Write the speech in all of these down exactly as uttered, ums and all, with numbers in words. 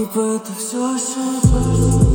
Типа это все ошибка.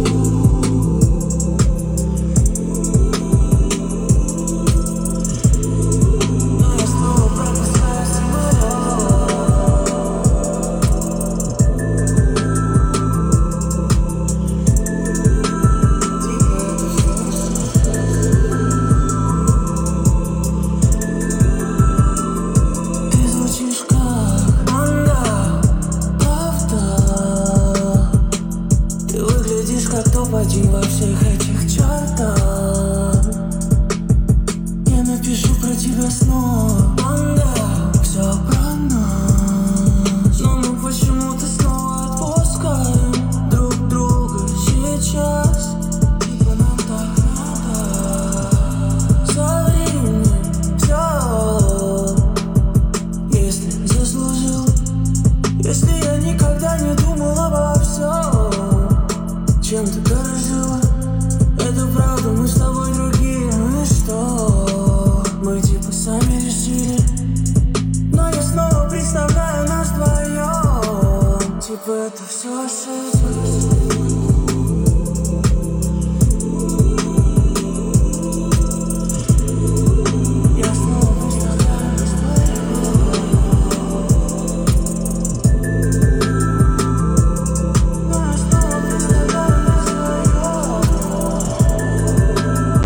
Как топ-один во всех этих чартах. Я напишу про тебя снова, анда, все про нас. Но мы почему-то снова отпускаем друг друга сейчас. Типа нам так надо. Со временем все, если заслужил. Если я никогда не думал обо всем, чем ты дорожила, это правда, мы с тобой другие, ну и что? Мы типа сами решили, но я снова представляю нас вдвоем. Типа это все ошибка.